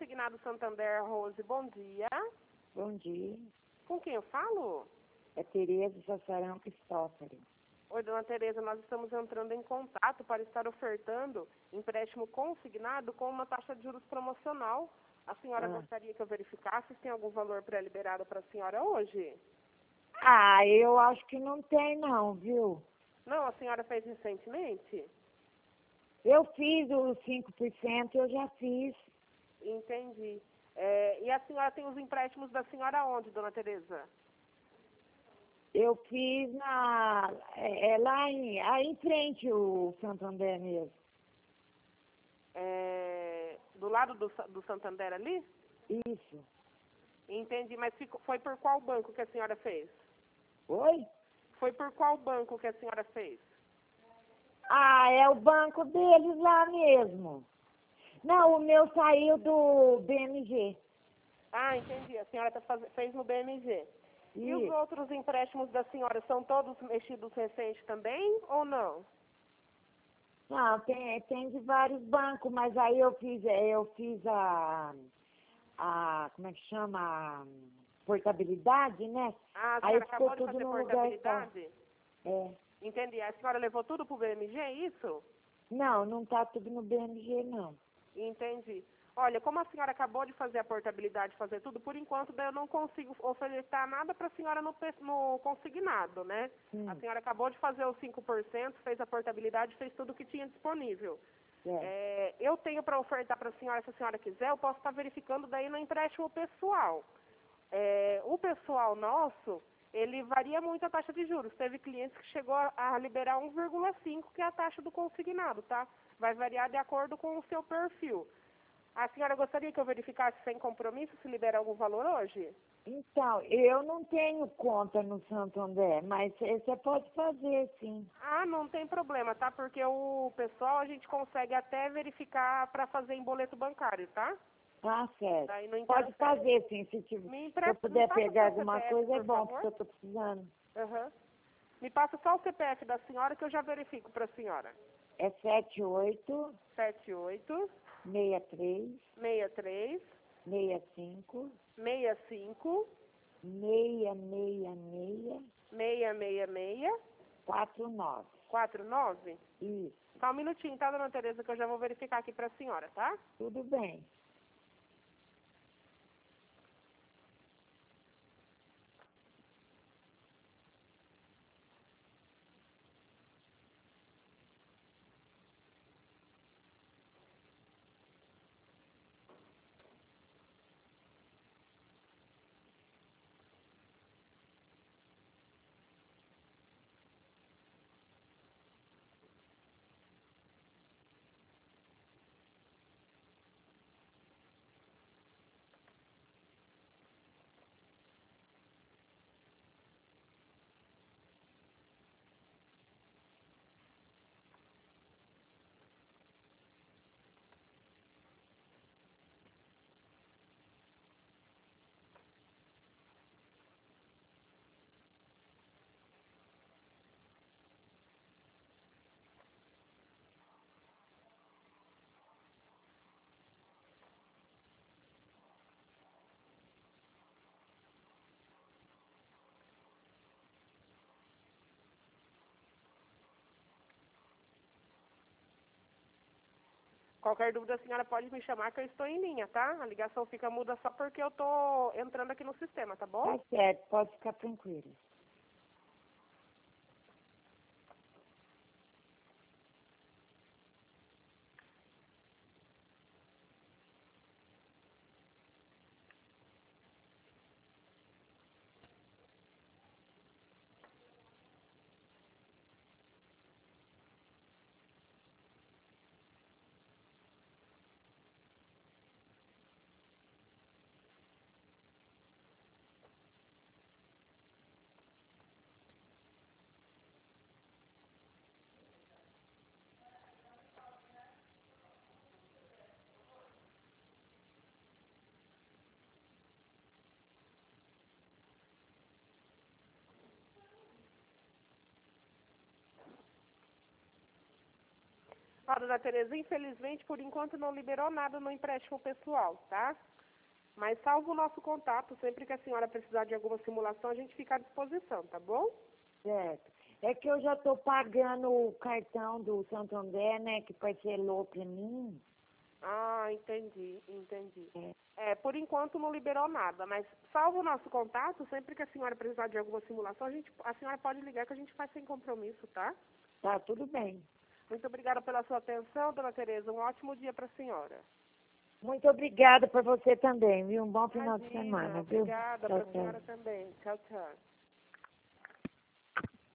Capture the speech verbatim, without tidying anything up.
Consignado Santander, Rose, bom dia. Bom dia. Com quem eu falo? É Tereza Sassarão Cristófaro. Oi, dona Tereza, nós estamos entrando em contato para estar ofertando empréstimo consignado com uma taxa de juros promocional. A senhora Ah. gostaria que eu verificasse se tem algum valor pré-liberado para a senhora hoje? Ah, eu acho que não tem não, viu? Não, a senhora fez recentemente? Eu fiz os cinco por cento, eu já fiz. Entendi. É, e a senhora tem os empréstimos da senhora onde, dona Tereza? Eu fiz na, é, é lá em, aí em frente o Santander mesmo. É, do lado do, Sa- do Santander ali? Isso. Entendi, mas ficou, foi por qual banco que a senhora fez? Oi? Foi por qual banco que a senhora fez? Ah, é o banco deles lá mesmo. Não, o meu saiu do B M G. Ah, entendi. A senhora tá faz... fez no B M G. E os Isso. outros empréstimos da senhora são todos mexidos recentes também ou não? Não, tem, tem de vários bancos, mas aí eu fiz, é, eu fiz a, a, como é que chama? A portabilidade, né? Ah, a Aí senhora ficou acabou de tudo fazer no lugar só. portabilidade? É. Entendi. A senhora levou tudo pro B M G, é isso? Não, não tá tudo no B M G, não. Entendi. Olha, como a senhora acabou de fazer a portabilidade, fazer tudo, por enquanto daí eu não consigo oferecer nada para a senhora no, pe- no consignado, né? Hum. A senhora acabou de fazer os cinco por cento, fez a portabilidade, fez tudo que tinha disponível. É. É, eu tenho para ofertar para a senhora, se a senhora quiser, eu posso estar verificando daí no empréstimo pessoal. É, o pessoal nosso, ele varia muito a taxa de juros. Teve clientes que chegou a, a liberar um vírgula cinco, que é a taxa do consignado, tá? Vai variar de acordo com o seu perfil. A senhora gostaria que eu verificasse sem compromisso se libera algum valor hoje? Então, eu não tenho conta no Santander, mas você pode fazer, sim. Ah, não tem problema, tá? Porque o pessoal a gente consegue até verificar para fazer em boleto bancário, tá? Tá certo. Daí não Pode interfere. fazer, sim. Se, tiver, Me se eu empresta, me puder passa pegar seu alguma C P F, coisa, é por bom, porque favor. eu tô precisando. Aham. Me passa só o C P F da senhora que eu já verifico para a senhora. É sete oito sete oito, seis três seis três, seis cinco seis cinco, seis seis seis seis seis seis, quatro nove. quatro nove. Isso, Só um minutinho, tá, dona Tereza, que eu já vou verificar aqui para a senhora, tá? tudo bem. Qualquer dúvida, a senhora pode me chamar que eu estou em linha, tá? A ligação fica muda só porque eu tô entrando aqui no sistema, tá bom? Tá certo, pode ficar tranquilo. Ó, dona Tereza, infelizmente, por enquanto não liberou nada no empréstimo pessoal, tá? Mas salva o nosso contato, sempre que a senhora precisar de alguma simulação, a gente fica à disposição, tá bom? Certo. É que eu já estou pagando o cartão do Santander, né, que parcelou para mim. Ah, entendi, entendi. É. É, por enquanto não liberou nada, mas salva o nosso contato, sempre que a senhora precisar de alguma simulação, a, gente, a senhora pode ligar que a gente faz sem compromisso, tá? Tá, tudo bem. Muito obrigada pela sua atenção, dona Tereza. Um ótimo dia para a senhora. Muito obrigada por você também, viu? Um bom final de Imagina, semana, viu? obrigada Tchau, para a tchau. senhora também. Tchau, tchau.